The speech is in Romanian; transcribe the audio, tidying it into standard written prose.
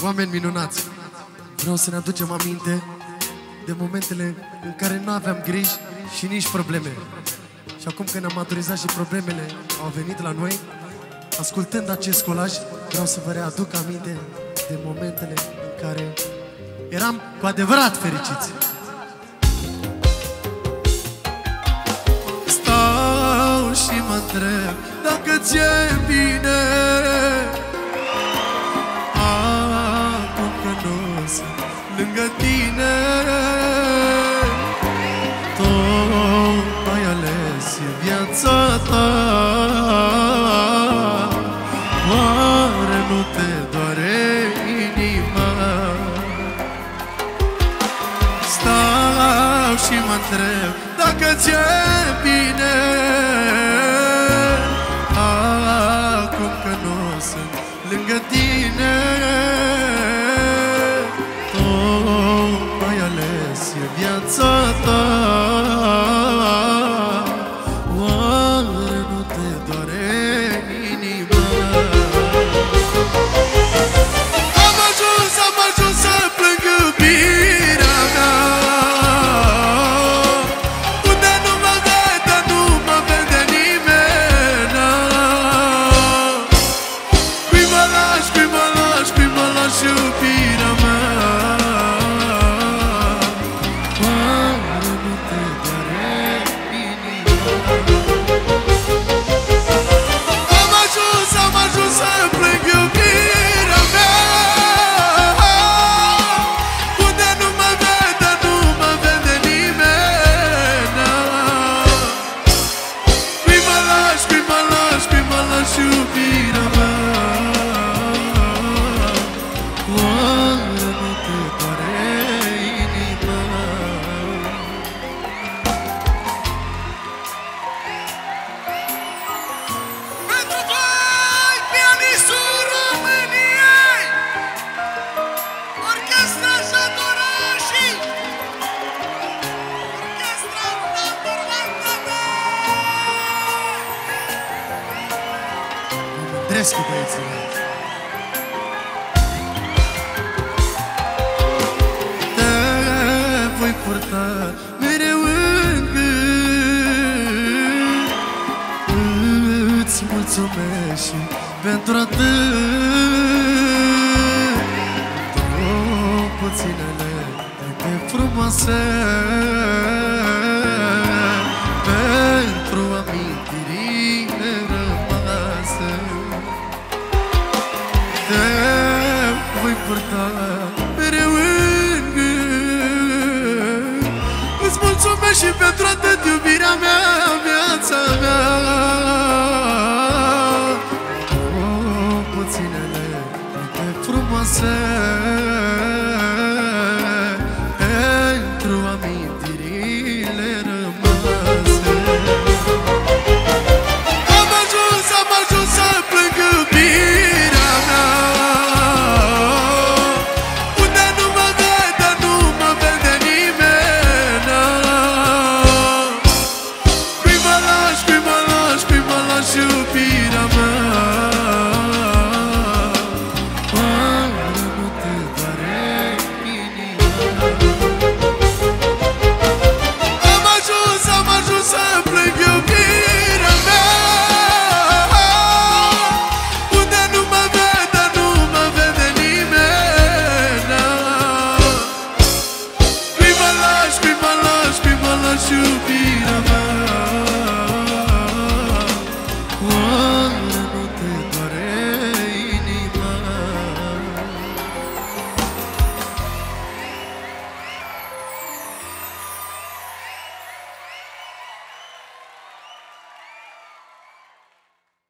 Oameni minunați, vreau să ne aducem aminte de momentele în care nu aveam griji și nici probleme. Și acum când am maturizat și problemele au venit la noi, ascultând acest colaj, vreau să vă readuc aminte de momentele în care eram cu adevărat fericiți. Stau și mă întreb dacă ți-e bine acum că nu sunt lângă tine. Tot ai ales viața ta, oare nu te doare inima? Stau și mă întreb dacă ți-e bine acum că nu sunt lângă tine. Tot ai ales viața ta, oare nu te doare inima? Am ajuns să plâng iubirea mea, unde nu mă vede, nu mă vede nimeni. Cui mă lași, cui mă lași, cui mă lași iubirea mea? Oare nu te doare inima? Am ajuns să plâng iubirea mea, unde nu mă vede, nu mă vede nimeni. Cui mă lași, cui mă lași, cui mă lași iubirea mea? Oare nu te doare inima? Pentru voi, pianistul României, Orchestra Jatorașii, Orchestra Naturlandă. Mă mândresc cu băieții mei. Te voi purta mereu în gând, îți mulțumesc și pentru atât, două puținele de frumoase, pentru amintirile rămase. Te voi purta mereu în gând, îți mulțumesc și pentru atât, iubirea mea.